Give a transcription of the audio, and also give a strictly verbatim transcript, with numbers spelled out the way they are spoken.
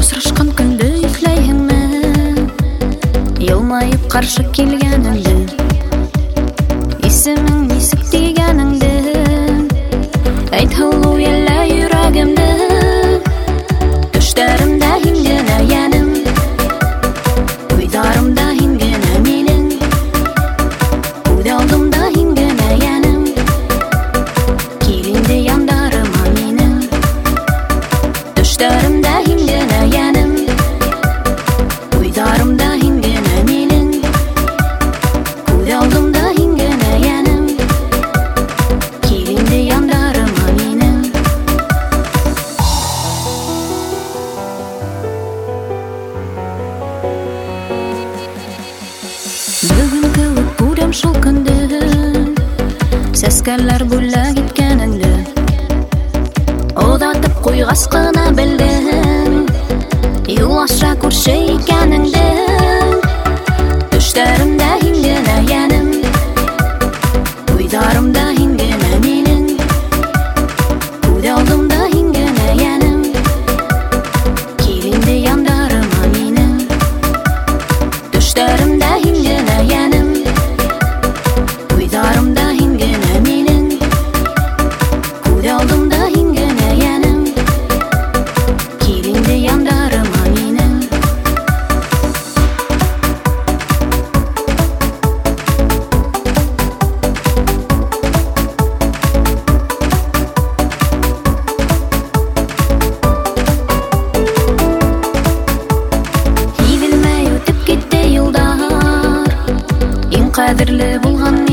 Асырашқан күнді үйлейіңмі, елмайып қаршы келгеніңді, есімің несік дегеніңді, айт хылу елі үйрегімді, түштерімді хинген әйенім, ұйдарымда хинген әменің, ұйдалдымда хинген әйенім, келінде яндарым аменің, түштерімді хинген әйенім, ұйдарымда хинген әменің, ұйдалдымда хинген әйенім, келінде яндарым аменің. Бүгінгі өтпудем шыл күнді, сәскәлер бүлі кеткеніңді, одатып қойғас қына білдің, юлаша көрші екеніңді, түштерімді хинген әйенім, ұйдарымда хинген әменің, ұйдалдымда хинген әйенім, келінде яндарым аменің, түштерімді хинген әйенім, ұйдарымда хинген әменің, ұйдалдымда хинген әйенім, келінде яндарым аменің. Егілмей өтіп кетті елдар, ең қадірлі болған